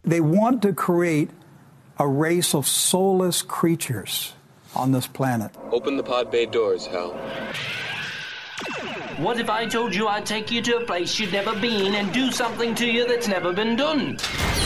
They want to create a race of soulless creatures on this planet. Open the pod bay doors, Hal. What if I told you I'd take you to a place you'd never been and do something to you that's never been done?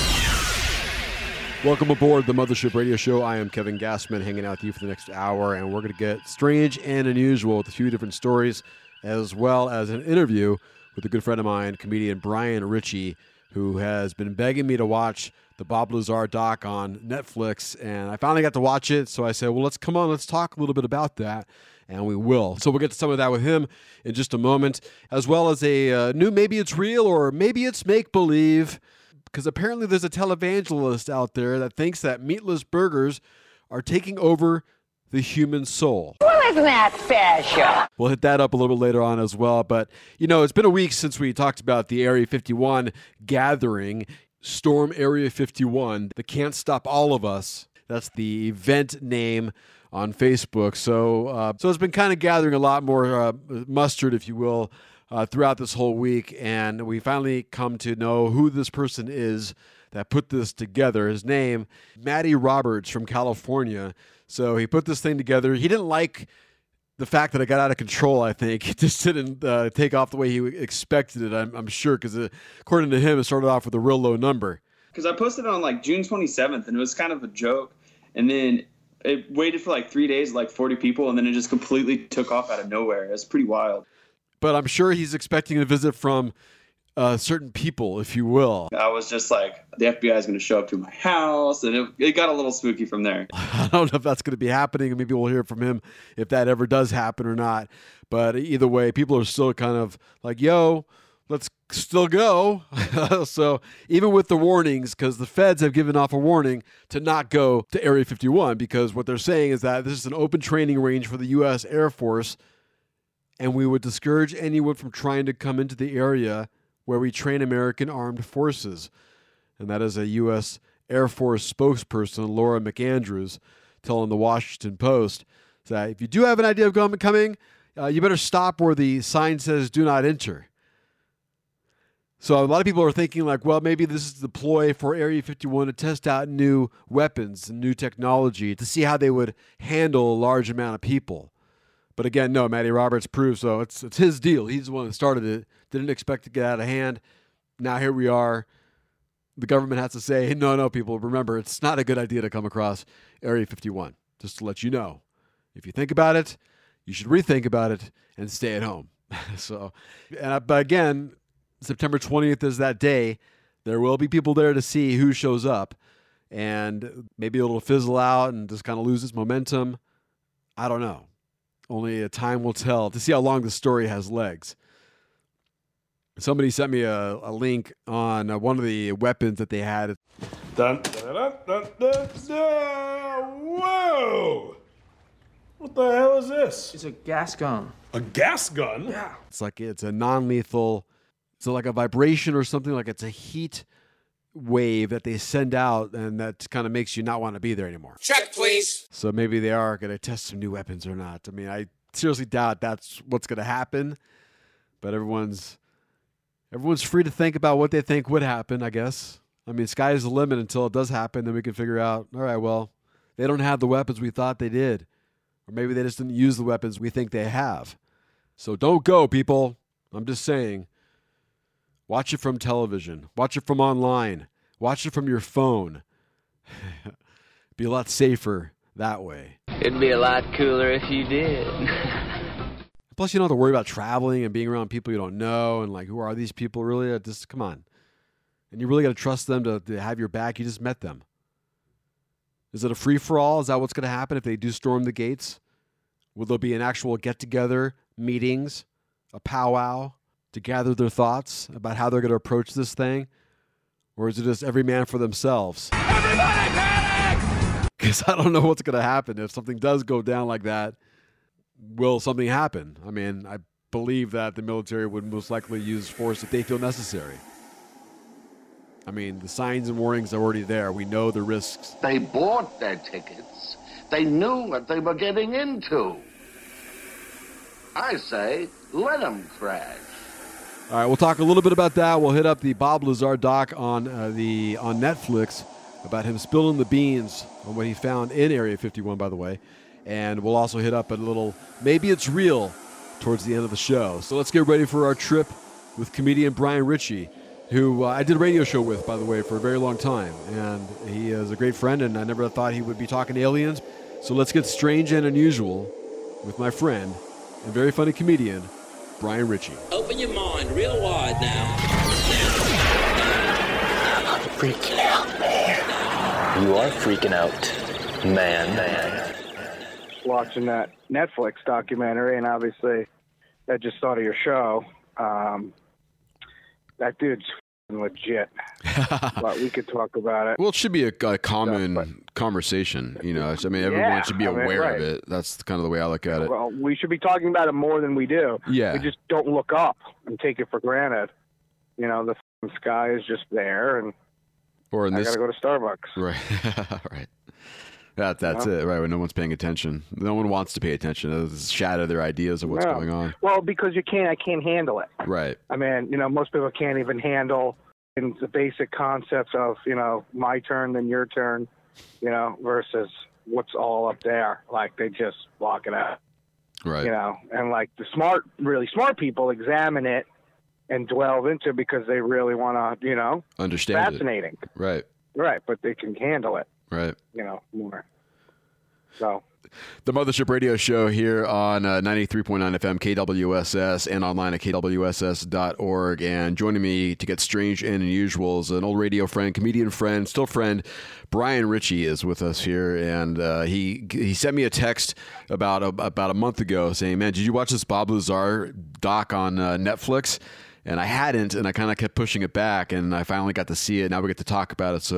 Welcome aboard the Mothership Radio Show. I am Kevin Gassman, hanging out with you for the next hour, and we're going to get strange and unusual with a few different stories, as well as an interview with a good friend of mine, comedian Brian Ritchie, who has been begging me to watch the Bob Lazar doc on Netflix, and I finally got to watch it, so I said, well, let's talk a little bit about that, and we will. So we'll get to some of that with him in just a moment, as well as a new maybe it's real or maybe it's make-believe, because apparently there's a televangelist out there that thinks that meatless burgers are taking over the human soul. Well, isn't that fashion? We'll hit that up a little bit later on as well. But, you know, it's been a week since we talked about the Area 51 gathering, Storm Area 51, the Can't Stop All of Us. That's the event name on Facebook. So it's been kind of gathering a lot more mustard, if you will, throughout this whole week. And we finally come to know who this person is that put this together. His name, Matty Roberts from California. So he put this thing together. He didn't like the fact that it got out of control, I think. It just didn't take off the way he expected it, I'm sure, because according to him, it started off with a real low number. Because I posted it on like June 27th, and it was kind of a joke. And then it waited for like 3 days, like 40 people, and then it just completely took off out of nowhere. It was pretty wild. But I'm sure he's expecting a visit from certain people, if you will. I was just like, the FBI is going to show up to my house, and it got a little spooky from there. I don't know if that's going to be happening, and maybe we'll hear from him if that ever does happen or not. But either way, people are still kind of like, yo, let's still go. So even with the warnings, because the feds have given off a warning to not go to Area 51, because what they're saying is that this is an open training range for the U.S. Air Force, and we would discourage anyone from trying to come into the area where we train American armed forces. And that is a U.S. Air Force spokesperson, Laura McAndrews, telling the Washington Post that if you do have an idea of coming, you better stop where the sign says do not enter. So a lot of people are thinking like, well, maybe this is the ploy for Area 51 to test out new weapons and new technology to see how they would handle a large amount of people. But again, no, Matty Roberts proves so. It's his deal. He's the one that started it. Didn't expect to get out of hand. Now here we are. The government has to say, no, people, remember, it's not a good idea to come across Area 51. Just to let you know. If you think about it, you should rethink about it and stay at home. But again, September 20th is that day. There will be people there to see who shows up. And maybe it'll fizzle out and just kind of lose its momentum. I don't know. Only time will tell to see how long the story has legs. Somebody sent me a link on one of the weapons that they had. Dun, dun, dun, dun, dun, dun. Whoa! What the hell is this? It's a gas gun. A gas gun? Yeah. It's a non-lethal, so like a vibration or something, like it's a heat wave that they send out, and that kind of makes you not want to be there anymore. Check, please. So maybe they are going to test some new weapons or not. I mean, I seriously doubt that's what's going to happen, but everyone's free to think about what they think would happen, I guess. I mean, sky's the limit until it does happen, then we can figure out, all right, well, they don't have the weapons we thought they did, or maybe they just didn't use the weapons we think they have. So don't go, people. I'm just saying. Watch it from television. Watch it from online. Watch it from your phone. Be a lot safer that way. It'd be a lot cooler if you did. Plus, you don't have to worry about traveling and being around people you don't know and like, who are these people really? Just come on. And you really got to trust them to have your back. You just met them. Is it a free-for-all? Is that what's going to happen if they do storm the gates? Will there be an actual get-together, meetings, a powwow to gather their thoughts about how they're going to approach this thing? Or is it just every man for themselves? Everybody panic! Because I don't know what's going to happen. If something does go down like that, will something happen? I mean, I believe that the military would most likely use force if they feel necessary. I mean, the signs and warnings are already there. We know the risks. They bought their tickets. They knew what they were getting into. I say, let them crash. All right, we'll talk a little bit about that. We'll hit up the Bob Lazar doc on Netflix about him spilling the beans on what he found in Area 51, by the way. And we'll also hit up a little Maybe It's Real towards the end of the show. So let's get ready for our trip with comedian Brian Ritchie, who I did a radio show with, by the way, for a very long time. And he is a great friend, and I never thought he would be talking aliens. So let's get strange and unusual with my friend and very funny comedian, Brian Ritchie. Open your mind real wide now. I'm freaking out, man. You are freaking out, man. Watching that Netflix documentary, and obviously I just thought of your show. That dude's legit. But we could talk about it. Well, it should be a common conversation. You know, I mean, everyone should be aware of it. That's kind of the way I look at it. Well, we should be talking about it more than we do. Yeah. We just don't look up and take it for granted. You know, the sky is just there, and or in I this, got to go to Starbucks. Right. Right. That's it, right? When no one's paying attention. No one wants to pay attention. It'll shatter their ideas of what's going on. Well, because I can't handle it. Right. I mean, you know, most people can't even handle in the basic concepts of, you know, my turn, then your turn, you know, versus what's all up there. Like, they just block it out. Right. You know, and like the really smart people examine it and delve into it because they really want to, you know, understand fascinating. It. Right. Right, but they can handle it. Right. You know, more. So. The Mothership Radio Show here on 93.9 FM KWSS and online at kwss.org. And joining me to get strange and unusual is an old radio friend, comedian friend, still friend, Brian Ritchie is with us here. And he sent me a text about a month ago saying, man, did you watch this Bob Lazar doc on Netflix? And I hadn't, and I kind of kept pushing it back, and I finally got to see it. Now we get to talk about it.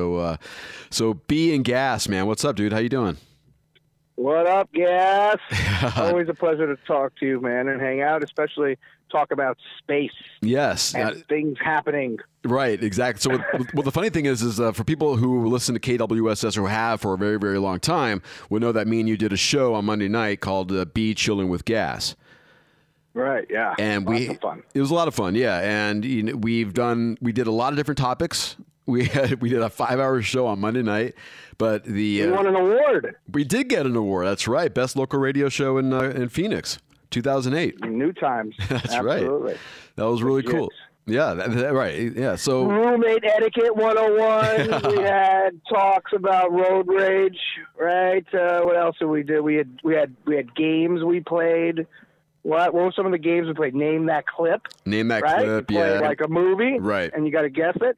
So B and Gas, man, what's up, dude? How you doing? What up, Gas? Always a pleasure to talk to you, man, and hang out, especially talk about space. Yes. And things happening. Right, exactly. So well, the funny thing is for people who listen to KWSS or have for a very, very long time, will know that me and you did a show on Monday night called B Chilling with Gas. Right, yeah. And it was a lot of fun, yeah. And you know, we did a lot of different topics. We did a 5-hour show on Monday night, but we won an award. We did get an award. That's right, best local radio show in Phoenix, 2008. New Times. That's Absolutely. right. That was really cool. Yeah, right. Yeah. So roommate etiquette 101. We had talks about road rage. Right. What else did we do? We had games we played. What were some of the games we played? Name that clip. Name that right? clip. You play like a movie. Right. And you got to guess it.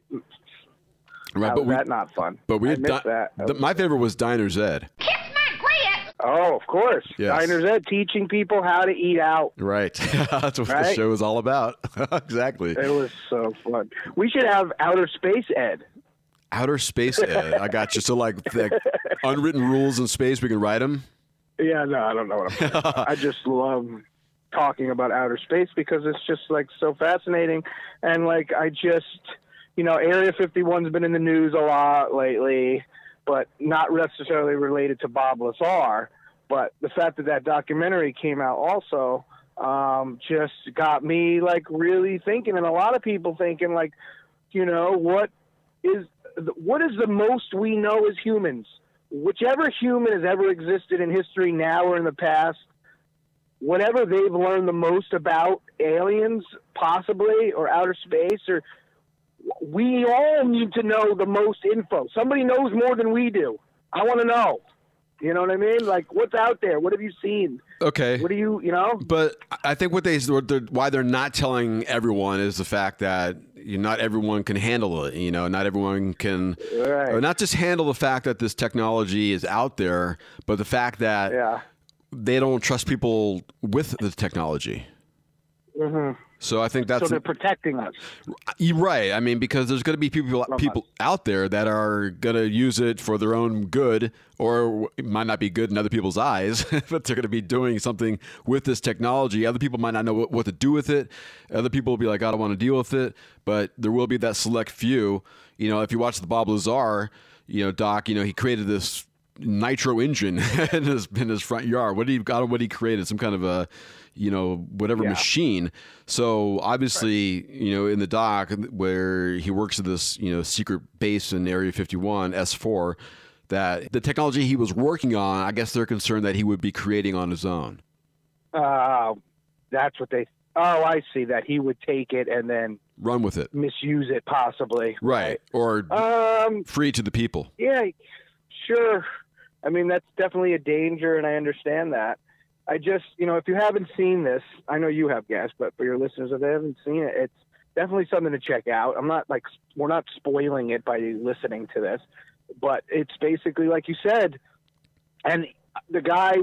Right. How was that not fun? But we missed that. My favorite was Diner's Ed. Kiss my grits! Oh, of course. Yes. Diner's Ed, teaching people how to eat out. Right. That's what the show is all about. Exactly. It was so fun. We should have Outer Space Ed. Outer Space Ed. I got you. So like unwritten rules in space, we can write them? Yeah, no, I don't know what I'm saying. I just love talking about outer space because it's just like so fascinating. And like, I just, you know, Area 51's been in the news a lot lately, but not necessarily related to Bob Lazar. But the fact that documentary came out also just got me like really thinking, and a lot of people thinking like, you know, what is the most we know as humans? Whichever human has ever existed in history now or in the past, whatever they've learned the most about aliens, possibly, or outer space, or we all need to know the most info. Somebody knows more than we do. I want to know. You know what I mean? Like, what's out there? What have you seen? Okay. What do you know? But I think why they're not telling everyone is the fact that not everyone can handle it. You know, not everyone can, or not just handle the fact that this technology is out there, but the fact that they don't trust people with the technology. Mm-hmm. So I think that's... So they're protecting us. You're right. I mean, because there's going to be people out there that are going to use it for their own good, or it might not be good in other people's eyes, but they're going to be doing something with this technology. Other people might not know what to do with it. Other people will be like, I don't want to deal with it. But there will be that select few. You know, if you watch the Bob Lazar, doc, he created this nitro engine in his front yard. What he created? Some kind of a, whatever machine. So obviously, in the doc where he works at this, secret base in Area 51, S4, that the technology he was working on, I guess they're concerned that he would be creating on his own. That's what they. Oh, I see. That he would take it and then run with it, misuse it, possibly. Right. Or free to the people. Yeah, sure. I mean, that's definitely a danger, and I understand that. I just, if you haven't seen this, I know you have, Gas, but for your listeners, if they haven't seen it, it's definitely something to check out. We're not spoiling it by listening to this, but it's basically like you said, and the guy,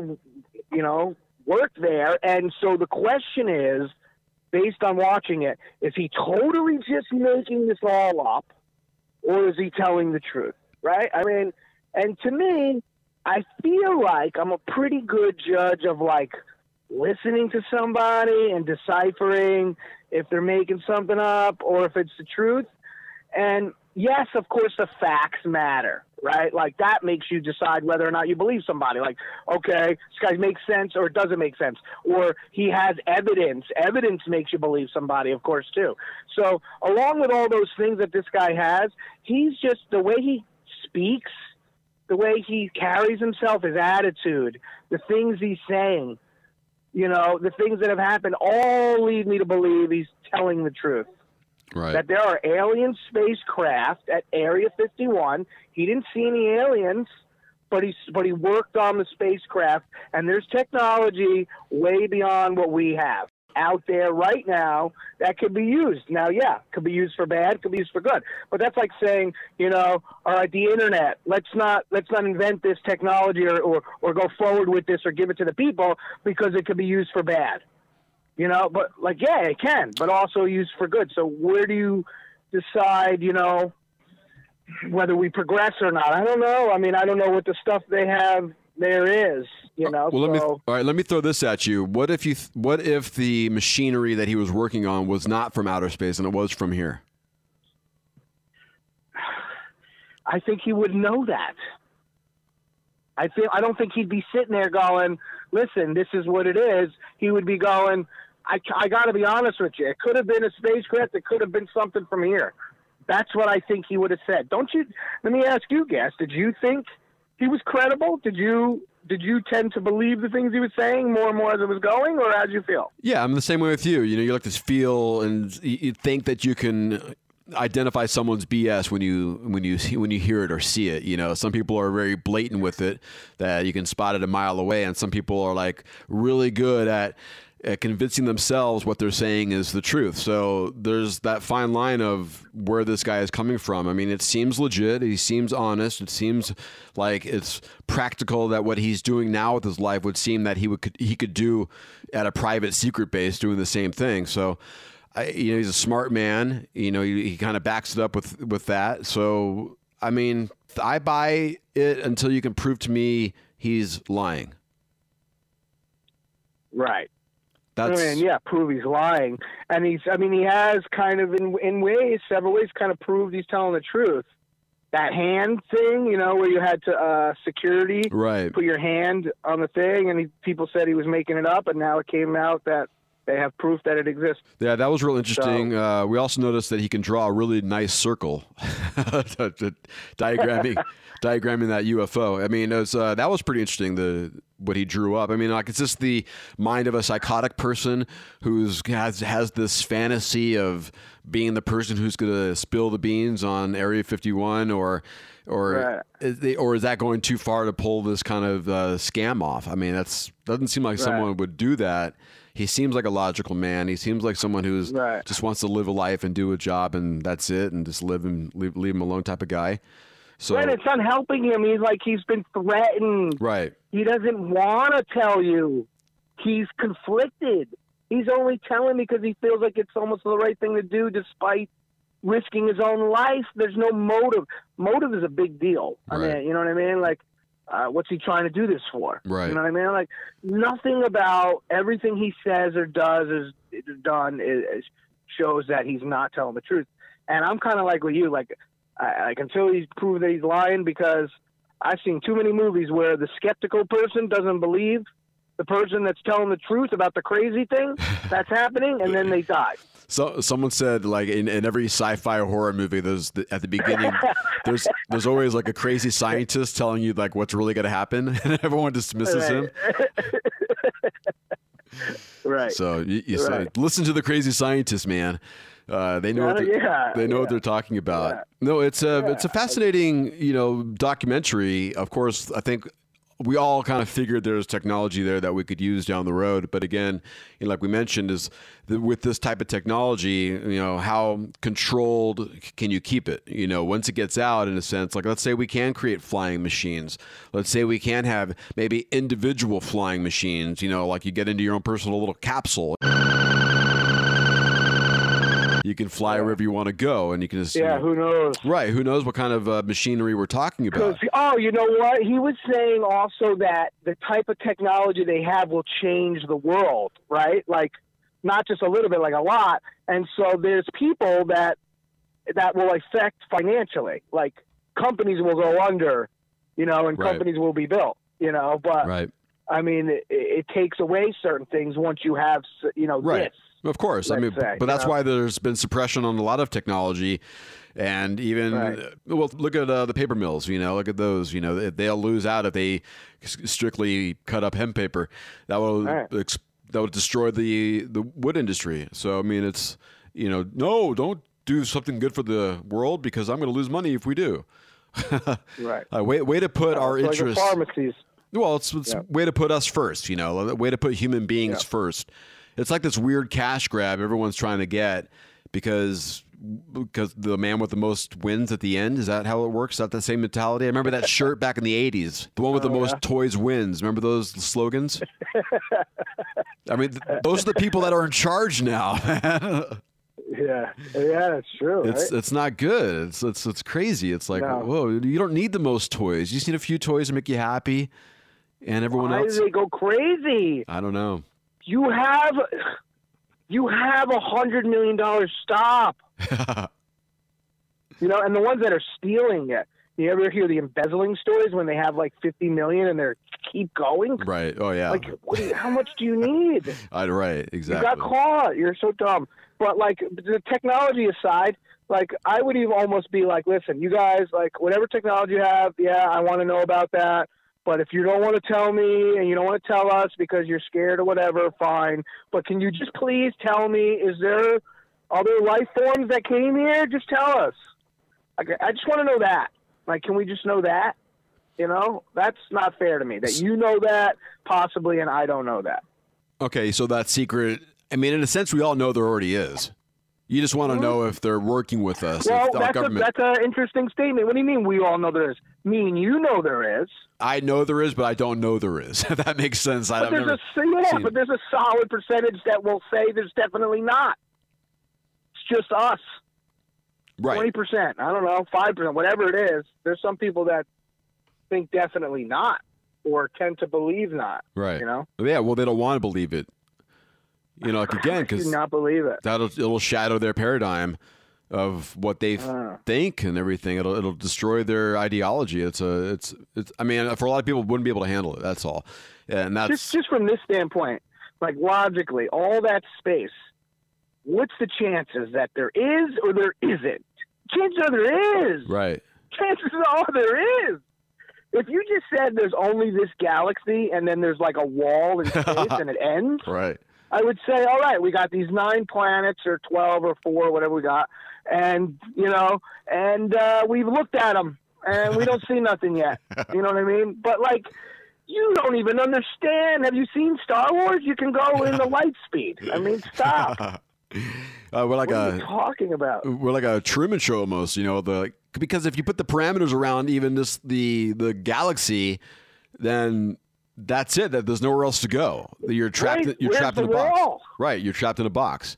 worked there, and so the question is, based on watching it, is he totally just making this all up, or is he telling the truth, right? I mean, and to me, I feel like I'm a pretty good judge of, listening to somebody and deciphering if they're making something up or if it's the truth. And yes, of course, the facts matter, right? That makes you decide whether or not you believe somebody. Okay, this guy makes sense or it doesn't make sense. Or he has evidence. Evidence makes you believe somebody, of course, too. So along with all those things that this guy has, he's just, the way he speaks, the way he carries himself, his attitude, the things he's saying, the things that have happened all lead me to believe he's telling the truth. Right. That there are alien spacecraft at Area 51. He didn't see any aliens, but he worked on the spacecraft, and there's technology way beyond what we have out there right now that could be used. Now, could be used for bad, could be used for good. But that's like saying, all right, the internet, let's not invent this technology or go forward with this or give it to the people because it could be used for bad. But it can, but also used for good. So where do you decide, whether we progress or not? I don't know. I mean, I don't know what the stuff they have there is, Well, let me throw this at you. What if the machinery that he was working on was not from outer space and it was from here? I think he would know that. I don't think he'd be sitting there going, listen, this is what it is. He would be going, I got to be honest with you. It could have been a spacecraft. It could have been something from here. That's what I think he would have said. Let me ask you, Gas, did you think he was credible? Did you tend to believe the things he was saying more and more as it was going, or how did you feel? Yeah, I'm the same way with you. You like this feel, and you think that you can identify someone's BS when you hear it or see it. Some people are very blatant with it, that you can spot it a mile away, and some people are really good at convincing themselves what they're saying is the truth. So there's that fine line of where this guy is coming from. I mean, it seems legit. He seems honest. It seems like it's practical, that what he's doing now with his life would seem that he could do at a private secret base, doing the same thing. So he's a smart man. He kind of backs it up with that. So, I mean, I buy it until you can prove to me he's lying. Right. Prove he's lying. And he has kind of in several ways kind of proved he's telling the truth. That hand thing, where you had to security put your hand on the thing, and people said he was making it up, and now it came out that they have proof that it exists. Yeah, that was real interesting. So, we also noticed that he can draw a really nice circle, diagramming that UFO. I mean, that was pretty interesting. What he drew up. I mean, it's just the mind of a psychotic person who's has this fantasy of being the person who's going to spill the beans on Area 51, or is that going too far to pull this kind of scam off? I mean, doesn't seem like someone would do that. He seems like a logical man. He seems like someone who's just wants to live a life and do a job, and that's it, and just leave him alone type of guy. So, it's not helping him. He's been threatened. Right. He doesn't want to tell you. He's conflicted. He's only telling because he feels like it's almost the right thing to do, despite risking his own life. There's no motive. Motive is a big deal. Right. I mean, you know what I mean? What's he trying to do this for? Right. You know what I mean? Nothing about everything he says or does is done shows that he's not telling the truth. And I'm kind of like with you, until he's proved that he's lying, because I've seen too many movies where the skeptical person doesn't believe the person that's telling the truth about the crazy thing that's happening, and then they die. So someone said, like, in every sci-fi or horror movie, at the beginning, there's always like a crazy scientist telling you like what's really going to happen, and everyone dismisses him. Right. So you say, listen to the crazy scientist, man. They know what they're talking about. Yeah. No, it's a fascinating, documentary. Of course, I think we all kind of figured there's technology there that we could use down the road. But again, like we mentioned, with this type of technology, how controlled can you keep it? Once it gets out, in a sense, like let's say we can create flying machines. Let's say we can have maybe individual flying machines, like you get into your own personal little capsule. You can fly wherever you want to go, and you can just who knows? Right, who knows what kind of machinery we're talking about? Oh, you know what? He was saying also that the type of technology they have will change the world, right? Like not just a little bit, like a lot. And so there's people that will affect financially. Like companies will go under, and companies will be built, But I mean, it takes away certain things once you have, this. Of course. But that's why there's been suppression on a lot of technology. And even, look at the paper mills, look at those, they'll lose out if they strictly cut up hemp paper. That will destroy the wood industry. So, I mean, it's, no, don't do something good for the world because I'm going to lose money if we do. Right. Way to put our interests. Like the pharmacies. Well, it's way to put us first, way to put human beings first. It's like this weird cash grab everyone's trying to get because the man with the most wins at the end. Is that how it works? Is that the same mentality? I remember that shirt back in the 80s. The one with the most toys wins. Remember those slogans? I mean, those are the people that are in charge now. Yeah, it's true. It's not good. It's crazy. It's like, whoa, you don't need the most toys. You just need a few toys to make you happy. And everyone else. Why do they go crazy? I don't know. You have $100 million. Stop. And the ones that are stealing it. You ever hear the embezzling stories when they have like 50 million and they keep going? Right. Oh yeah. Like, how much do you need? Right. Exactly. You got caught. You're so dumb. But like the technology aside, like I would even almost be like, listen, you guys, like whatever technology you have, I want to know about that. But if you don't want to tell me and you don't want to tell us because you're scared or whatever, fine. But can you just please tell me, is there other life forms that came here? Just tell us. I just want to know that. Like, can we just know that? That's not fair to me that you know that possibly and I don't know that. Okay, so that secret, I mean, in a sense, we all know there already is. You just want to know if they're working with us. Well, that's an interesting statement. What do you mean we all know there is? Me and you know there is. I know there is, but I don't know there is. That makes sense. But there's a solid percentage that will say there's definitely not. It's just us. Right. 20%. I don't know, 5%, whatever it is. There's some people that think definitely not or tend to believe not. Right. Yeah, well, they don't want to believe it. Like again, because not believe it. It'll shadow their paradigm of what they think and everything. It'll destroy their ideology. It's. I mean, for a lot of people, wouldn't be able to handle it. That's all. And that's just from this standpoint, like logically, all that space. What's the chances that there is or there isn't? Chances are there is. Right. Chances are there is. If you just said there's only this galaxy and then there's like a wall in space and it ends. Right. I would say, all right, we got these 9 planets or 12 or 4, whatever we got. And, we've looked at them and we don't see nothing yet. You know what I mean? But like, you don't even understand. Have you seen Star Wars? You can go in the light speed. I mean, stop. We're like what are you talking about? We're like a Truman Show almost, because if you put the parameters around even just the galaxy, then that's it. That there's nowhere else to go. You're trapped. Right. You're trapped in a box. Wall? Right. You're trapped in a box.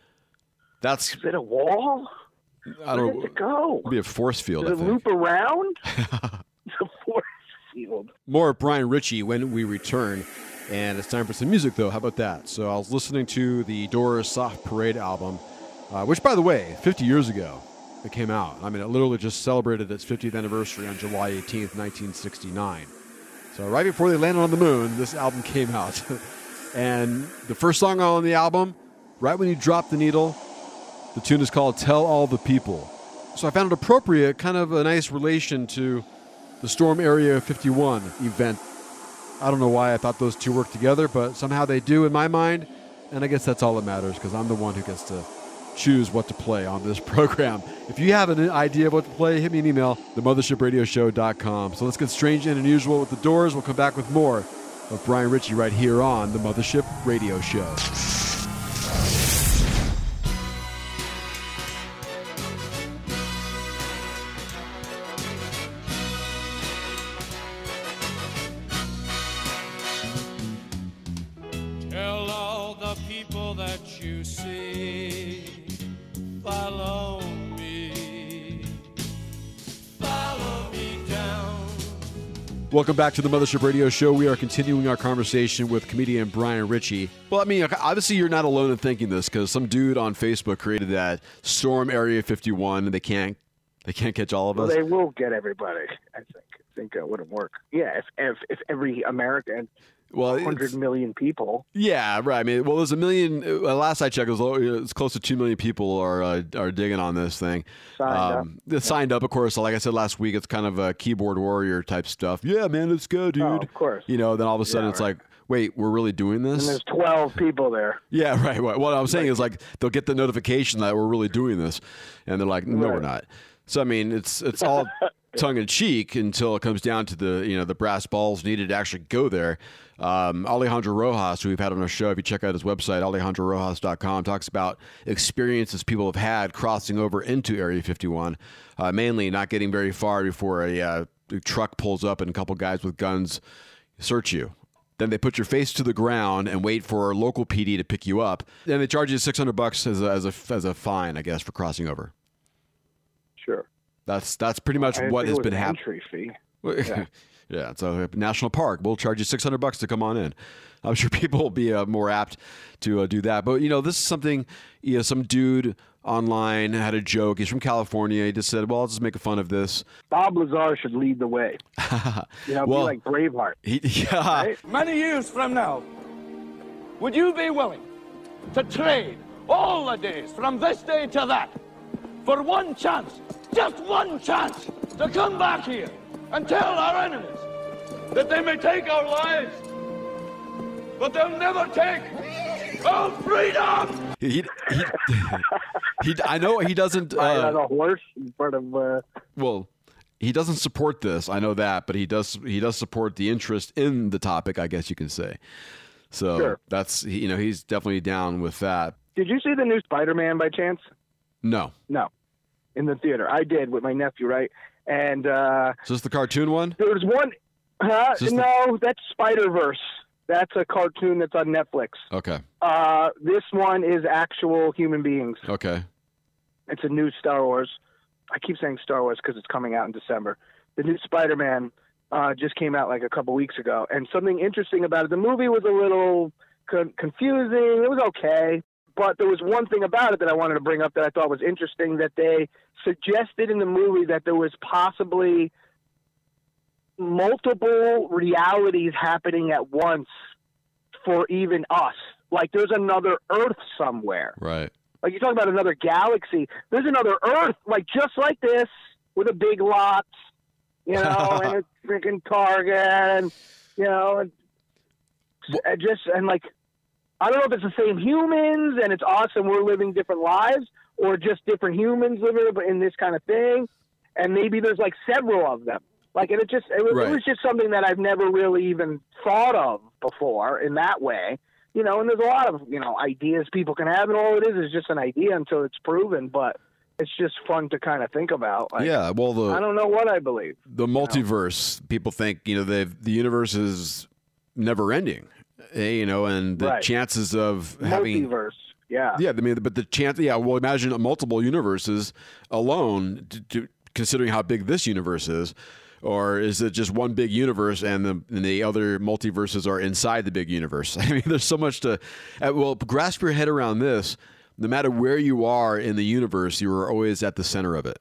Is it a wall? I don't know. Where does it go? It'd be a force field. Does it loop around? It's a force field. More of Brian Ritchie when we return. And it's time for some music, though. How about that? So I was listening to the Doors Soft Parade album, which, by the way, 50 years ago, it came out. I mean, it literally just celebrated its 50th anniversary on July 18th, 1969. So right before they landed on the moon, this album came out. And the first song on the album, right when you drop the needle, the tune is called Tell All the People. So I found it appropriate, kind of a nice relation to the Storm Area 51 event. I don't know why I thought those two worked together, but somehow they do in my mind. And I guess that's all that matters, because I'm the one who gets to choose what to play on this program. If you have an idea of what to play, hit me an email, themothershipradioshow.com. So let's get strange and unusual with the Doors. We'll come back with more of Brian Ritchie right here on the Mothership Radio Show. Tell all the people that you see, follow me down. Welcome back to the Mothership Radio Show. We are continuing our conversation with comedian Brian Ritchie. Well, I mean, obviously you're not alone in thinking this, because some dude on Facebook created that Storm Area 51, and they can't catch all of us. Well, they will get everybody, I think it wouldn't work. Yeah, if every American... 100 million people. Yeah, right. I mean, well, there's a million. Last I checked, it's close to 2 million people are digging on this thing. Signed up, of course. Like I said last week, it's kind of a keyboard warrior type stuff. Yeah, man, let's go, dude. Oh, of course. Then all of a sudden it's like, wait, we're really doing this? And there's 12 people there. Yeah, right. What I'm saying is, like, they'll get the notification that we're really doing this, and they're like, no, we're not. So I mean, it's all tongue in cheek until it comes down to the brass balls needed to actually go there. Alejandro Rojas, who we've had on our show, if you check out his website, alejandrorojas.com, talks about experiences people have had crossing over into Area 51, mainly not getting very far before a truck pulls up and a couple guys with guns search you. Then they put your face to the ground and wait for local PD to pick you up. Then they charge you $600 as a fine, I guess, for crossing over. Sure. That's pretty much what has been happening. Entry fee. Yeah. Yeah, it's a national park. We'll charge you $600 to come on in. I'm sure people will be more apt to do that. But, this is something, some dude online had a joke. He's from California. He just said, well, I'll just make fun of this. Bob Lazar should lead the way. Be like Braveheart. Right? Many years from now, would you be willing to trade all the days from this day to that for one chance, just one chance, to come back here and tell our enemies that they may take our lives, but they'll never take our freedom? I know he doesn't. On a horse in front of. Well, he doesn't support this. I know that, but he does support the interest in the topic, I guess you can say. So sure. That's he's definitely down with that. Did you see the new Spider-Man by chance? No. In the theater, I did with my nephew, right? And is this the cartoon one? There was one. No, that's Spider-Verse. That's a cartoon that's on Netflix. Okay. This one is actual human beings. Okay. It's a new Star Wars. I keep saying Star Wars because it's coming out in December. The new Spider-Man just came out like a couple weeks ago. And something interesting about it, the movie was a little confusing. It was okay. But there was one thing about it that I wanted to bring up that I thought was interesting, that they suggested in the movie that there was possibly multiple realities happening at once for even us. Like there's another Earth somewhere. Right. Like you talk about another galaxy. There's another Earth, like just like this, with a big lot, and a freaking Target, and and like, I don't know if it's the same humans and it's us and we're living different lives, or just different humans living in this kind of thing. And maybe there's like several of them. Like, and it was just something that I've never really even thought of before in that way. And there's a lot of, ideas people can have, and all it is just an idea until it's proven, but it's just fun to kind of think about. Like, yeah, well, I don't know what I believe. The multiverse, people think, the universe is never ending. And the chances of having multiverse, yeah. I mean, but the chance, well, imagine multiple universes alone, considering how big this universe is, or is it just one big universe and the other multiverses are inside the big universe? I mean, there's so much to, grasp your head around this. no matter where you are in the universe, you are always at the center of it.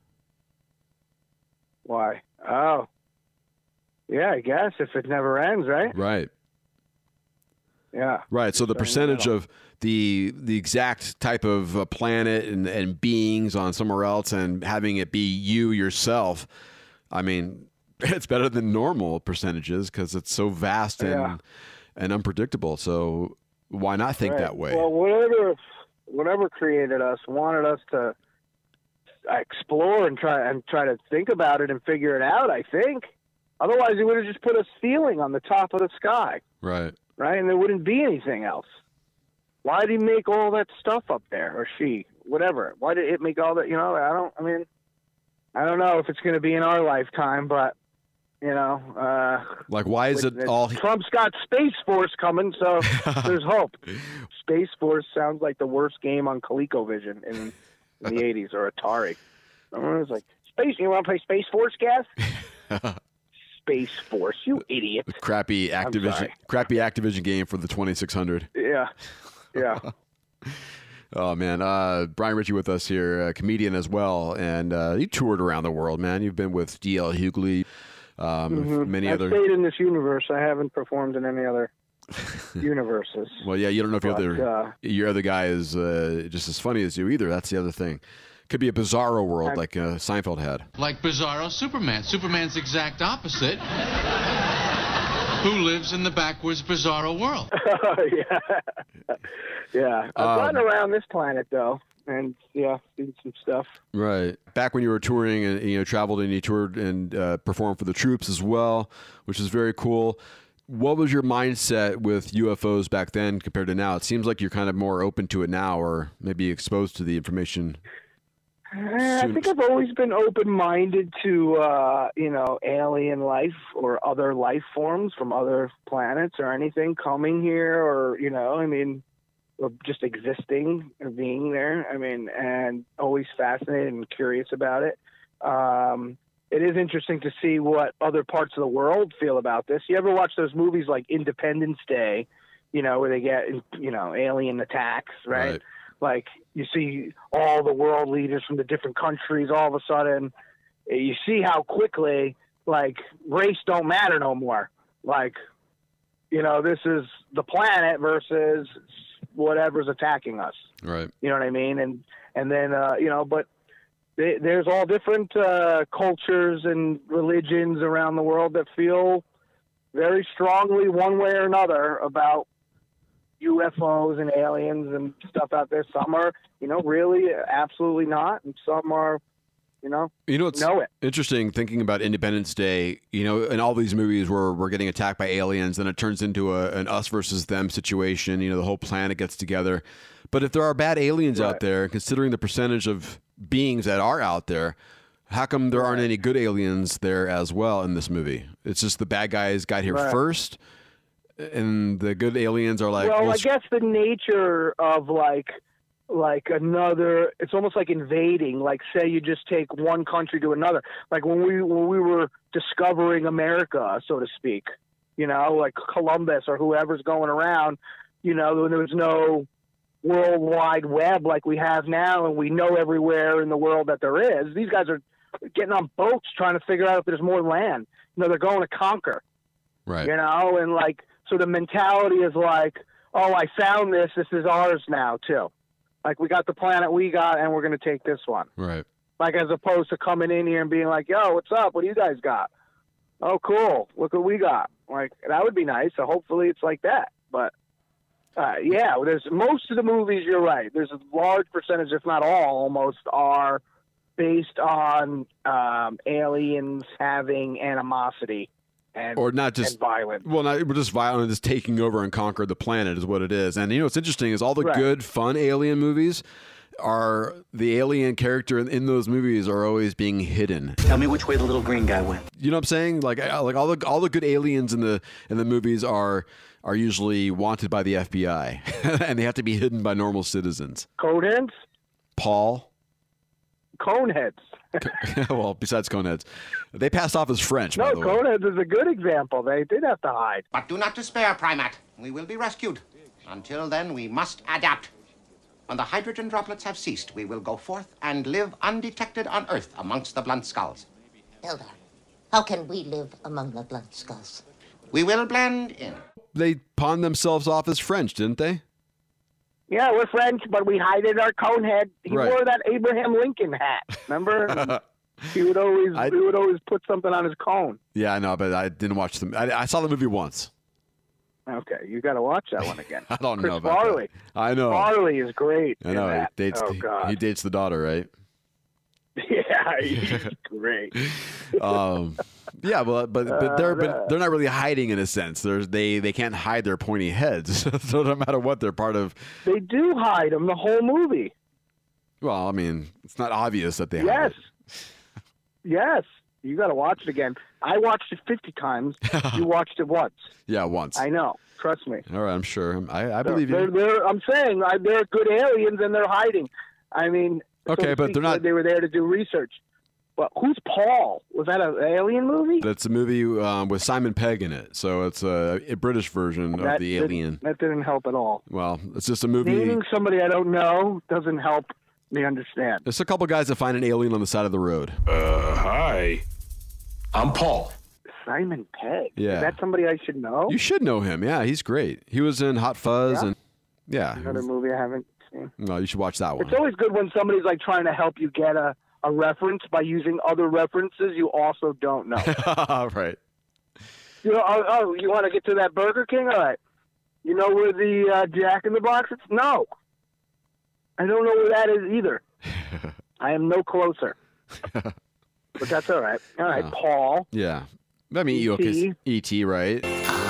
Why? Oh. Yeah, I guess if it never ends, right? Right. Yeah. Right. So the percentage of the exact type of planet and beings on somewhere else and having it be you yourself, I mean, it's better than normal percentages because it's so vast and unpredictable. So why not think that way? Well, whatever created us wanted us to explore and try to think about it and figure it out, I think. Otherwise, he would have just put us feeling on the top of the sky. Right. Right? And there wouldn't be anything else. Why did he make all that stuff up there? Or she? Whatever. Why did it make all that? You know, I don't know if it's going to be in our lifetime, but, you know. Like, why is it all. Trump's got Space Force coming, so there's hope. Space Force sounds like the worst game on ColecoVision in the 80s or Atari. It was like, you want to play Space Force, Gas? Space Force, you idiot. Crappy Activision game for the 2600. Yeah. Oh, man. Brian Ritchie with us here, a comedian as well. And you toured around the world, man. You've been with D.L. Hughley, many other. I've stayed in this universe. I haven't performed in any other universes. Well, yeah, you don't know if your other guy is just as funny as you either. That's the other thing. Could be a bizarro world like Seinfeld had. Like Bizarro Superman. Superman's exact opposite. Who lives in the backwards bizarro world. Yeah. I've gotten around this planet, though, and, seen some stuff. Right. Back when you were touring and, traveled and you toured and performed for the troops as well, which is very cool. What was your mindset with UFOs back then compared to now? It seems like you're kind of more open to it now or maybe exposed to the information. I think I've always been open-minded to, alien life or other life forms from other planets or anything coming here or, or just existing or being there. And always fascinated and curious about it. It is interesting to see what other parts of the world feel about this. You ever watch those movies like Independence Day, where they get, alien attacks, right? Like you see all the world leaders from the different countries, all of a sudden you see how quickly like race don't matter no more. Like, this is the planet versus whatever's attacking us. Right. You know what I mean? And then, but there's all different cultures and religions around the world that feel very strongly one way or another about UFOs and aliens and stuff out there. Some are, really absolutely not, and some are, it's interesting thinking about Independence Day, in all these movies where we're getting attacked by aliens and it turns into an us versus them situation, the whole planet gets together. But if there are bad aliens out there, considering the percentage of beings that are out there, how come there aren't any good aliens there as well in this movie? It's just the bad guys got here first, and the good aliens are like... Well, I guess the nature of like another, it's almost like invading. Like, say you just take one country to another. Like when we were discovering America, so to speak, like Columbus or whoever's going around, when there was no World Wide Web like we have now, and we know everywhere in the world that there is. These guys are getting on boats trying to figure out if there's more land. They're going to conquer. Right. And like, so the mentality is like, oh, I found this. This is ours now too. Like, we got the planet we got, and we're going to take this one. Right. Like, as opposed to coming in here and being like, yo, what's up? What do you guys got? Oh, cool. Look what we got. Like, that would be nice. So hopefully it's like that. But, there's most of the movies, you're right. There's a large percentage, if not all, almost, are based on aliens having animosity. Or not just violent. Well, not just violent, just taking over and conquer the planet is what it is. And what's interesting is all the good, fun alien movies are the alien character in those movies are always being hidden. Tell me which way the little green guy went. You know what I'm saying? Like all the good aliens in the movies are usually wanted by the FBI, and they have to be hidden by normal citizens. Coneheads? Paul? Coneheads. Well, besides Coneheads. They passed off as French, by the way. Coneheads is a good example. They did have to hide. But do not despair, Primat. We will be rescued. Until then, we must adapt. When the hydrogen droplets have ceased, we will go forth and live undetected on Earth amongst the blunt skulls. Eldar, how can we live among the blunt skulls? We will blend in. They pawned themselves off as French, didn't they? Yeah, we're French, but we hide in our cone head. He Right. wore that Abraham Lincoln hat. Remember? he would always put something on his cone. Yeah, I know, but I didn't watch them. I saw the movie once. Okay, you got to watch that one again. I don't Chris know about Farley. that. I know. Farley is great. I know. in that. He God. dates the daughter, right? Yeah, he's great. Yeah, but they're not really hiding in a sense. They can't hide their pointy heads. So no matter what, they're part of. They do hide them the whole movie. Well, I mean, it's not obvious that they hide Yes. it. Yes. You got to watch it again. I watched it 50 times. You watched it once. Yeah, once. I know. Trust me. All right, I'm sure. I believe you. I'm saying they're good aliens and they're hiding. I mean, Okay, but they're not. They were there to do research. But who's Paul? Was that an alien movie? That's a movie with Simon Pegg in it. So it's a British version of the Alien. That didn't help at all. Well, it's just a movie. Naming somebody I don't know doesn't help me understand. There's a couple guys that find an alien on the side of the road. Hi. I'm Paul. Simon Pegg? Yeah. Is that somebody I should know? You should know him. Yeah, he's great. He was in Hot Fuzz Yeah? and yeah. Another movie I haven't seen. No, you should watch that one. It's always good when somebody's like trying to help you get a reference by using other references you also don't know. Right. You know, you want to get to that Burger King? All right. You know where the Jack in the Box is? No. I don't know where that is either. I am no closer. But that's all right. All right, Paul. Yeah. I mean, E.T., E.T., right?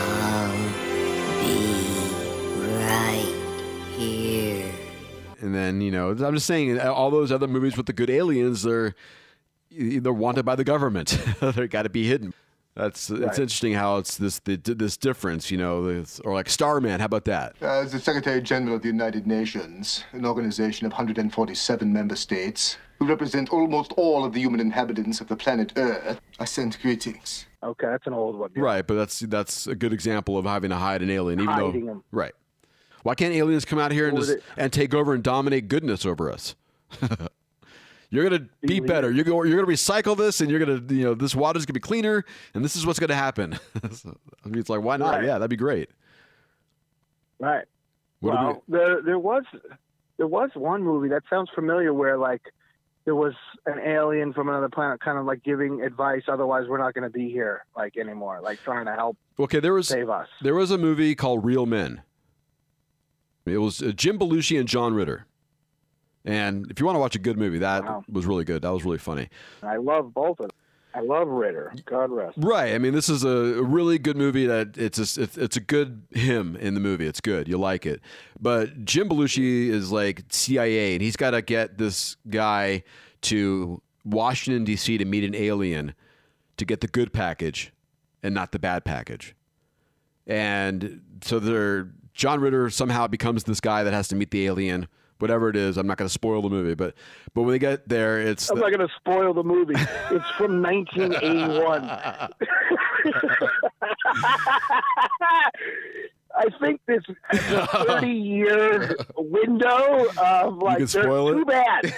Right here. And then, you know, I'm just saying, all those other movies with the good aliens, they're wanted by the government. They got to be hidden. It's interesting how it's this difference, you know, or like Starman. How about that? As the Secretary General of the United Nations, an organization of 147 member states, who represent almost all of the human inhabitants of the planet Earth, I send greetings. Okay, that's an old one. Yeah. Right, but that's a good example of having to hide an alien, even Hiding though them. right. Why can't aliens come out here and take over and dominate goodness over us? You're gonna be better. You're gonna recycle this, and you're gonna, you know, this water's gonna be cleaner, and this is what's gonna happen. So, I mean, it's like, why not? Right. Yeah, that'd be great. Right. What there was one movie that sounds familiar where like there was an alien from another planet kind of like giving advice, otherwise we're not going to be here like anymore, like trying to help save us. There was a movie called Real Men. It was Jim Belushi and John Ritter. And if you want to watch a good movie, that was really good. That was really funny. I love both of them. I love Ritter. God rest. Right. I mean, this is a really good movie. That it's a good him in the movie. It's good. You like it. But Jim Belushi is like CIA, and he's got to get this guy to Washington, D.C. to meet an alien to get the good package and not the bad package. And so John Ritter somehow becomes this guy that has to meet the alien. Whatever it is, I'm not going to spoil the movie, but when they get there, I'm not going to spoil the movie. It's from 1981. I think this is a 30-year window of like, you can spoil too bad.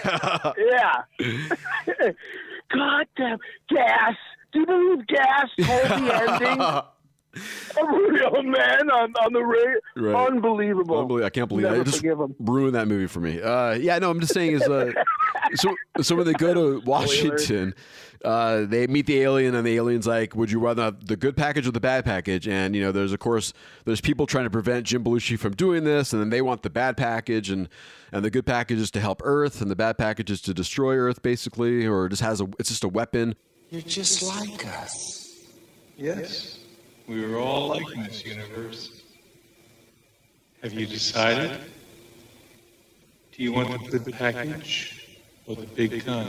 Yeah. God damn, Gas. Do you believe Gas told the ending? A real man on the radio. Right. Unbelievable. I can't believe Never that. It just forgive him. ruined that movie for me. Yeah, no, I'm just saying is so when they go to Washington, they meet the alien, and the alien's like, would you rather have the good package or the bad package? And, you know, there's people trying to prevent Jim Belushi from doing this, and then they want the bad package, and the good package is to help Earth, and the bad package is to destroy Earth, basically, or it's just a weapon. You're just like us. Yes. We were all like in this universe. Have you decided? Do you want the good package or the big gun?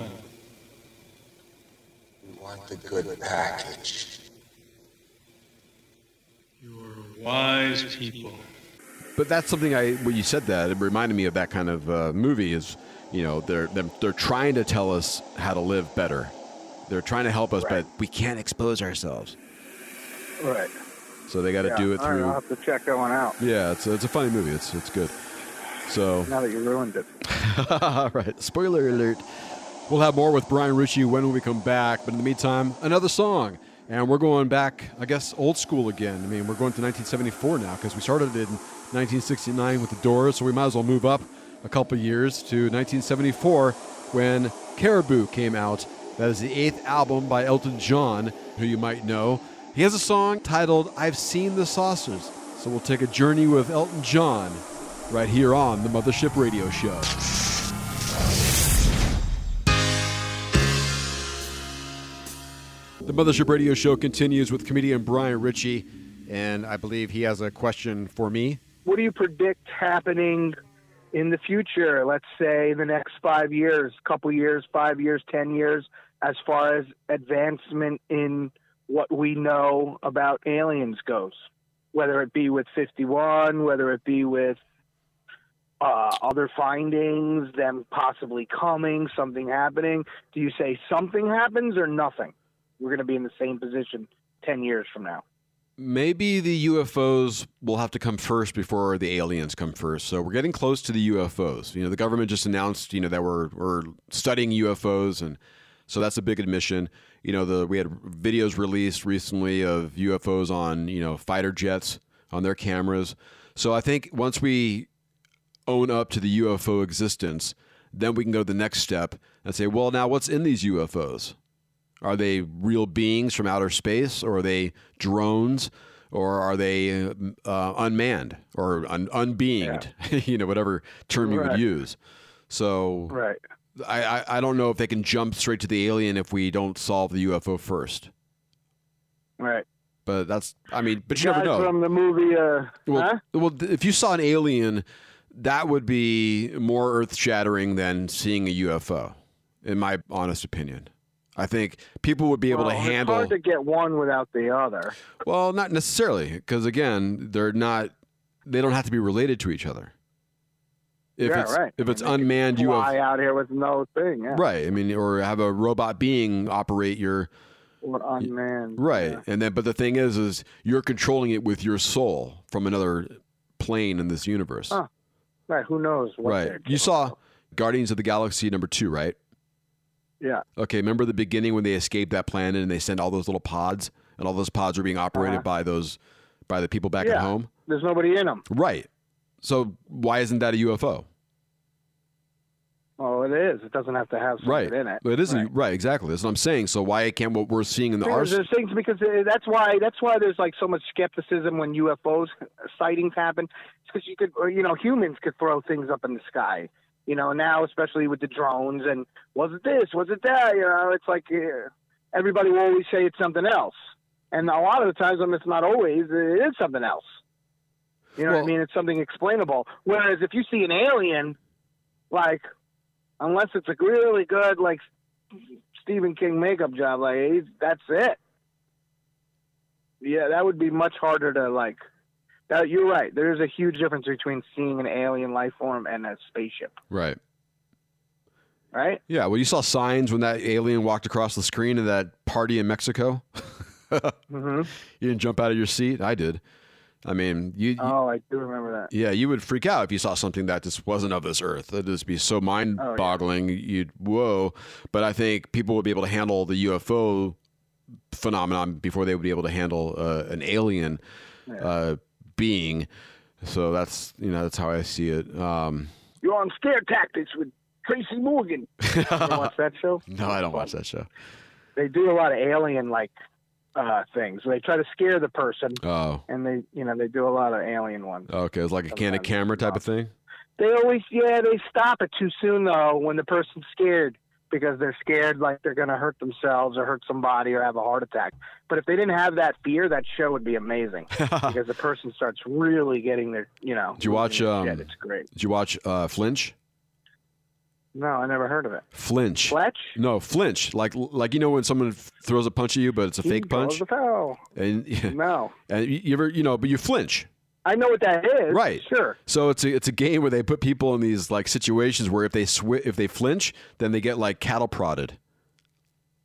We want the good package. You're wise people. But that's something when you said that, it reminded me of that kind of movie is, you know, they're trying to tell us how to live better. They're trying to help us, but we can't expose ourselves. Right. So they got to do it through. I'll have to check that one out. Yeah, it's a funny movie. It's good. So now that you ruined it. All right, spoiler alert. We'll have more with Brian Ritchie when we come back. But in the meantime, another song. And we're going back, I guess, old school again. I mean, we're going to 1974 now because we started in 1969 with the Doors, so we might as well move up a couple years to 1974 when Caribou came out. That is the 8th album by Elton John, who you might know. He has a song titled I've Seen the Saucers. So we'll take a journey with Elton John right here on the Mothership Radio Show. The Mothership Radio Show continues with comedian Brian Ritchie, and I believe he has a question for me. What do you predict happening in the future? Let's say the next 5 years, couple years, 5 years, 10 years, as far as advancement in what we know about aliens goes, whether it be with 51, whether it be with other findings, them possibly coming, something happening. Do you say something happens or nothing? We're going to be in the same position 10 years from now. Maybe the UFOs will have to come first before the aliens come first. So we're getting close to the UFOs. You know, the government just announced, you know, that we're studying UFOs, and so that's a big admission. You know, we had videos released recently of UFOs on, you know, fighter jets on their cameras. So I think once we own up to the UFO existence, then we can go to the next step and say, well, now what's in these UFOs? Are they real beings from outer space, or are they drones, or are they unmanned or unbeinged? Yeah. You know, whatever term you would use. So I don't know if they can jump straight to the alien if we don't solve the UFO first. Right. But that's, I mean, but you never know. From the movie, well, if you saw an alien, that would be more earth-shattering than seeing a UFO, in my honest opinion. I think people would be able to handle. It's hard to get one without the other. Well, not necessarily, because again, they don't have to be related to each other. If it's unmanned, you fly out here with no thing. Yeah. Right. I mean, or have a robot being operate your. Or unmanned. Right, yeah. But the thing is you're controlling it with your soul from another plane in this universe. Huh. Right. Who knows? Right. You saw Guardians of the Galaxy #2, right? Yeah. Okay, remember the beginning when they escaped that planet and they sent all those little pods, and all those pods are being operated by the people back at home? There's nobody in them. Right. So why isn't that a UFO? Oh, it is. It doesn't have to have something in it. It isn't. Right, exactly. That's what I'm saying. So why can't what we're seeing in the arsenal? There's things, because that's why there's like so much skepticism when UFOs sightings happen. It's because humans could throw things up in the sky. You know, now, especially with the drones, and was it this, was it that? You know, it's like everybody will always say it's something else. And a lot of the times, when it's not always, it is something else. You know what I mean? It's something explainable. Whereas if you see an alien, like, unless it's a really good, like, Stephen King makeup job, like, that's it. Yeah, that would be much harder to, like... You're right. There's a huge difference between seeing an alien life form and a spaceship. Right. Right? Yeah. Well, you saw signs when that alien walked across the screen of that party in Mexico. Mm-hmm. You didn't jump out of your seat? I did. I mean, Oh, I do remember that. Yeah, you would freak out if you saw something that just wasn't of this earth. It'd just be so mind-boggling. Oh, yeah. Whoa. But I think people would be able to handle the UFO phenomenon before they would be able to handle an alien being. So that's how I see it. You're on Scare Tactics with Tracy Morgan. You watch that show? No, I don't watch that show. They do a lot of alien things. They try to scare the person. Oh. And they do a lot of alien ones. Okay, it's like a candid camera type of thing. They always they stop it too soon though when the person's scared, because they're scared like they're going to hurt themselves or hurt somebody or have a heart attack. But if they didn't have that fear, that show would be amazing because the person starts really getting their, Did you watch, it's great. Did you watch Flinch? No, I never heard of it. Flinch. Fletch? No, flinch. Like when someone throws a punch at you, but it's a fake punch? And, no. And you ever, but you flinch. I know what that is. Right. Sure. So it's a game where they put people in these like situations where if they flinch, then they get like cattle prodded.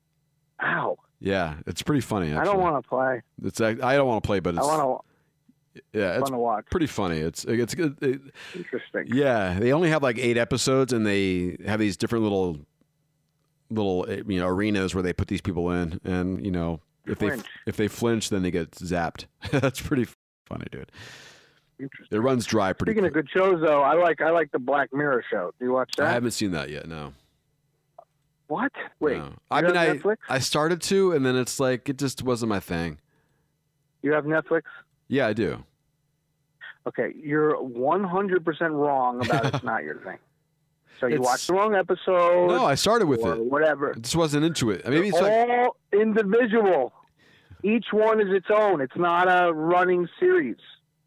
Ow. Yeah, it's pretty funny. Actually. I don't want to play. I don't want to play, but it's. Yeah, it's fun to watch. Pretty funny. It's good. Interesting. Yeah, they only have like 8 episodes, and they have these different little arenas where they put these people in, and if they flinch, then they get zapped. That's pretty funny, dude. Interesting. It runs dry pretty. Speaking of good shows, though, I like the Black Mirror show. Do you watch that? I haven't seen that yet. No. What? Wait. No. I started to, and then it's like it just wasn't my thing. You have Netflix? Yeah, I do. Okay, you're 100% wrong about it's not your thing. So you watched the wrong episode. No, I started with it. Whatever. I just wasn't into it. Maybe it's all individual. Each one is its own. It's not a running series.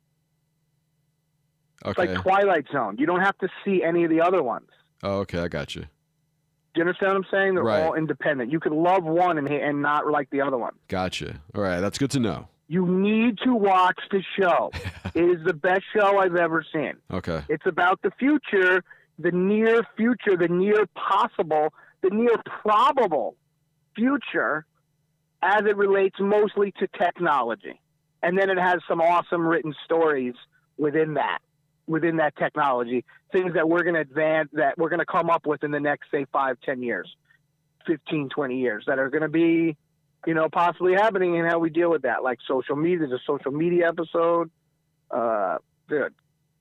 Okay. It's like Twilight Zone. You don't have to see any of the other ones. Oh, okay, I got you. Do you understand what I'm saying? They're all independent. You could love one and not like the other one. Gotcha. All right, that's good to know. You need to watch the show. It is the best show I've ever seen. Okay. It's about the future, the near future, the near possible, the near probable future as it relates mostly to technology. And then it has some awesome written stories within that technology, things that we're going to advance, that we're going to come up with in the next, say, 5-10 years, 15, 20 years that are going to be, possibly happening, and how we deal with that. Like social media. There's a social media episode. Dude,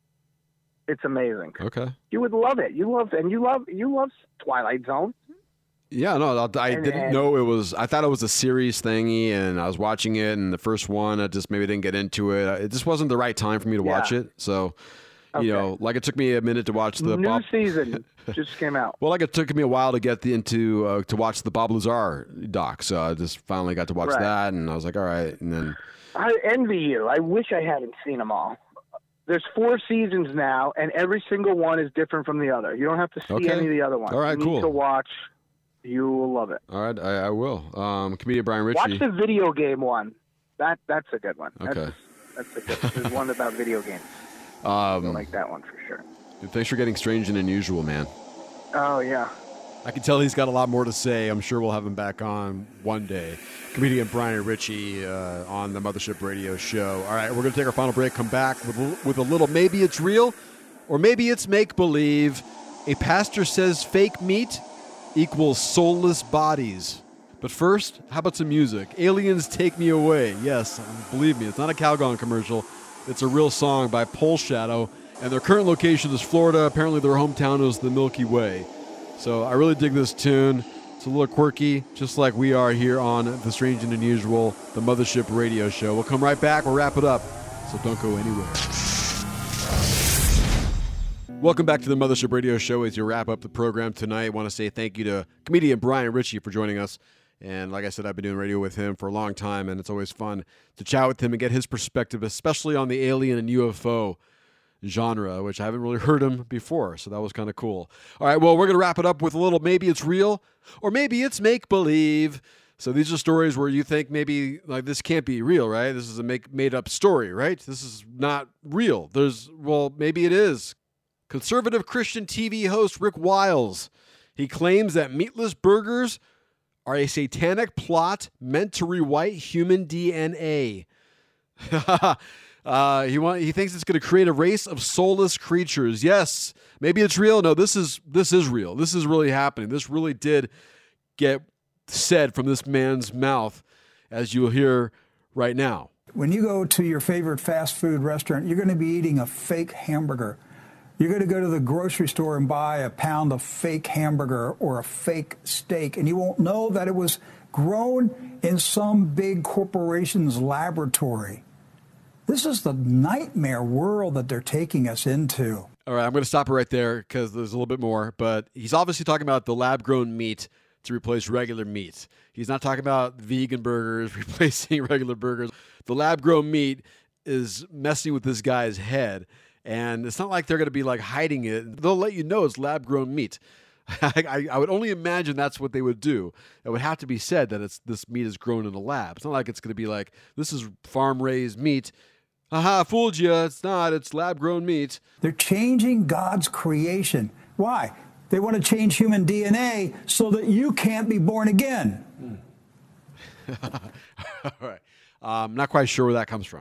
it's amazing. Okay. You would love it. You love Twilight Zone. Yeah, no, I didn't know it was. I thought it was a series thingy, and I was watching it, and the first one, I just maybe didn't get into it. It just wasn't the right time for me to watch it. So, like it took me a minute to watch the new season just came out. Well, like it took me a while to get to watch the Bob Lazar doc. So I just finally got to watch that, and I was like, all right. And then I envy you. I wish I hadn't seen them all. There's 4 seasons now, and every single one is different from the other. You don't have to see any of the other ones. All right, you need to watch. You will love it. All right, I will. Comedian Brian Ritchie. Watch the video game one. That's a good one. Okay. That's a good. There's one about video games. I like that one for sure. Dude, thanks for getting strange and unusual, man. Oh yeah. I can tell he's got a lot more to say. I'm sure we'll have him back on one day. Comedian Brian Ritchie on the Mothership Radio Show. All right, we're going to take our final break. Come back with a little maybe it's real or maybe it's make-believe. A pastor says fake meat equals soulless bodies. But first, how about some music? Aliens Take Me Away. Yes, believe me, it's not a Calgon commercial. It's a real song by Pole Shadow, and their current location is Florida. Apparently their hometown is the Milky Way. So I really dig this tune. It's a little quirky, just like we are here on The Strange and Unusual, the Mothership Radio Show. We'll come right back. We'll wrap it up, so don't go anywhere. Welcome back to the Mothership Radio Show. As you wrap up the program tonight, I want to say thank you to comedian Brian Ritchie for joining us. And like I said, I've been doing radio with him for a long time, and it's always fun to chat with him and get his perspective, especially on the alien and UFO genre, which I haven't really heard him before, so that was kind of cool. All right, well, we're going to wrap it up with a little maybe it's real or maybe it's make-believe. So these are stories where you think maybe like this can't be real, right? This is a made-up story, right? This is not real. Maybe it is. Conservative Christian TV host Rick Wiles, he claims that meatless burgers are a satanic plot meant to rewrite human DNA. He thinks it's going to create a race of soulless creatures. Yes, maybe it's real. No, this is real. This is really happening. This really did get said from this man's mouth, as you'll hear right now. When you go to your favorite fast food restaurant, you're going to be eating a fake hamburger. You're going to go to the grocery store and buy a pound of fake hamburger or a fake steak, and you won't know that it was grown in some big corporation's laboratory. This is the nightmare world that they're taking us into. All right, I'm going to stop it right there because there's a little bit more, but he's obviously talking about the lab-grown meat to replace regular meat. He's not talking about vegan burgers replacing regular burgers. The lab-grown meat is messing with this guy's head. And it's not like they're going to be like hiding it. They'll let you know it's lab-grown meat. I would only imagine that's what they would do. It would have to be said that this meat is grown in a lab. It's not like it's going to be like, this is farm-raised meat. Haha, fooled you. It's not. It's lab-grown meat. They're changing God's creation. Why? They want to change human DNA so that you can't be born again. All right. I'm not quite sure where that comes from.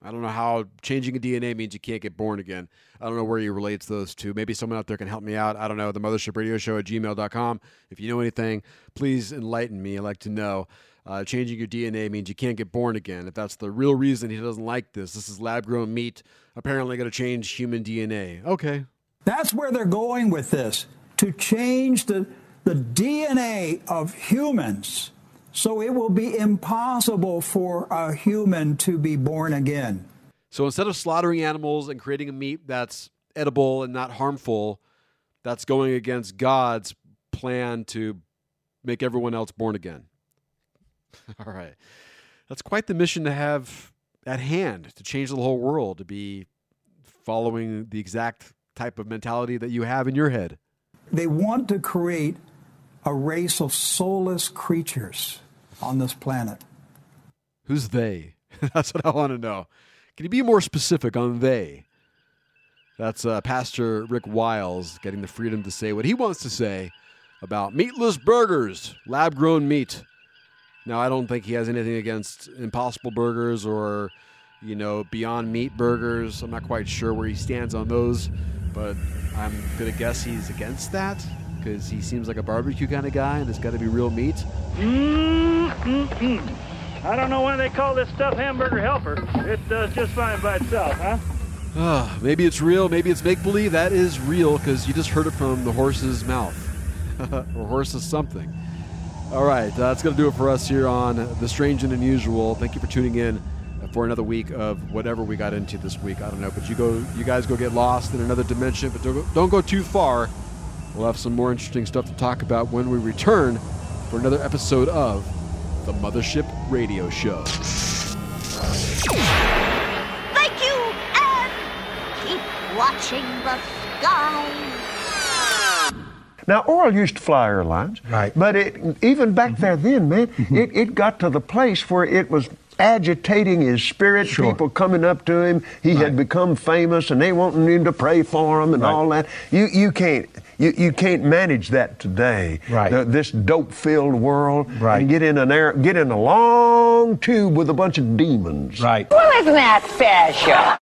I don't know how changing a DNA means you can't get born again. I don't know where he relates those two. Maybe someone out there can help me out. I don't know. The mothershipradioshow@gmail.com. If you know anything, please enlighten me. I'd like to know. Changing your DNA means you can't get born again. If that's the real reason he doesn't like this is lab-grown meat apparently going to change human DNA. Okay. That's where they're going with this, to change the DNA of humans. So it will be impossible for a human to be born again. So instead of slaughtering animals and creating a meat that's edible and not harmful, that's going against God's plan to make everyone else born again. All right. That's quite the mission to have at hand, to change the whole world, to be following the exact type of mentality that you have in your head. They want to create a race of soulless creatures on this planet. Who's they? That's what I want to know. Can you be more specific on they? That's Pastor Rick Wiles getting the freedom to say what he wants to say about meatless burgers, lab-grown meat. Now, I don't think he has anything against Impossible Burgers or, Beyond Meat burgers. I'm not quite sure where he stands on those, but I'm going to guess he's against that because he seems like a barbecue kind of guy and it's got to be real meat. I don't know why they call this stuff hamburger helper. It does just fine by itself, huh? Maybe it's real, maybe it's make-believe. That is real because you just heard it from the horse's mouth. Or horse's something. All right, that's going to do it for us here on The Strange and Unusual. Thank you for tuning in for another week of whatever we got into this week. I don't know, but you guys go get lost in another dimension, but don't go too far. We'll have some more interesting stuff to talk about when we return for another episode of The Mothership Radio Show. Thank you, and keep watching the skies. Now, Oral used to fly airlines, right? But even back there then, man, it got to the place where it was agitating his spirit. Sure. People coming up to him. He had become famous, and they wanting him to pray for him and all that. You can't manage that today. Right. This dope-filled world. Right. And get in a long tube with a bunch of demons. Right. Well, isn't that fashion?